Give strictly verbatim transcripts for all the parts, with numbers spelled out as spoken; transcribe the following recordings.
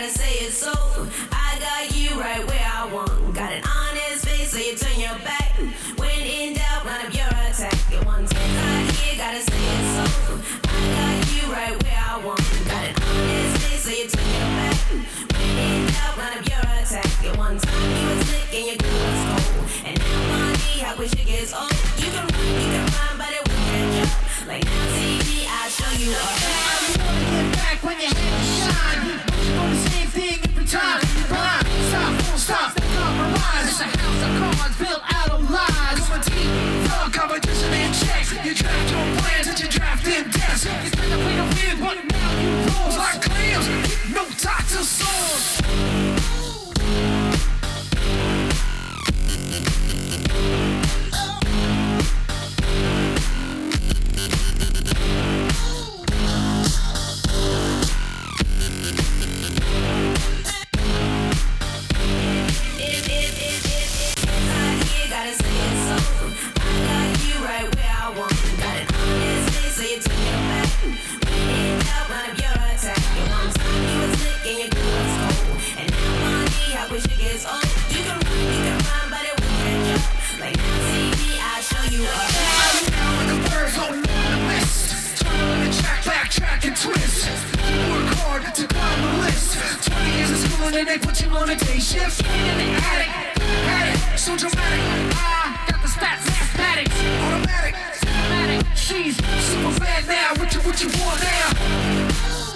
gotta say it so. I got you right where I want. Got an honest face, so you turn your back. When in doubt, line up your attack. At one time, I here, gotta say it so. I got you right where I want. Got an honest face, so you turn your back. When in doubt, line up your attack. At one time, you was slick and your girl was cold. And now money, I wish it gets old. You can run, you can run, but it won't catch up. Like now, T V, I'll show you up. Get back when you had to shine. You know the same thing every time. Rhyme, stop, won't stop, compromise. It's a house of cards built out of lies. Come on, team, your competition and checks. You draft your plans and you draft them deaths. You spend the way to win, but now you lose like clams. No talk to souls. And they put you on a day shift in the attic, attic, so dramatic. I got the stats, mathematics, automatic, automatic. She's super fat now. What you, what you want now?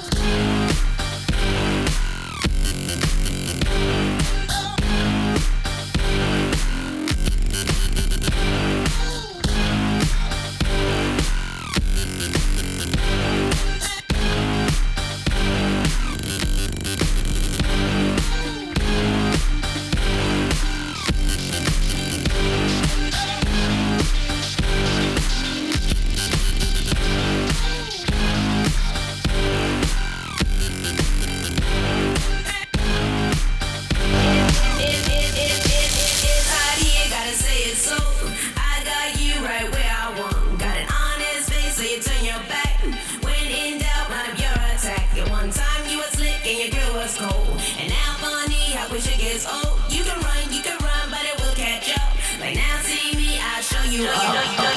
And now money, I wish it gets old. You can run, you can run, but it will catch up. Like now see me, I'll show you up.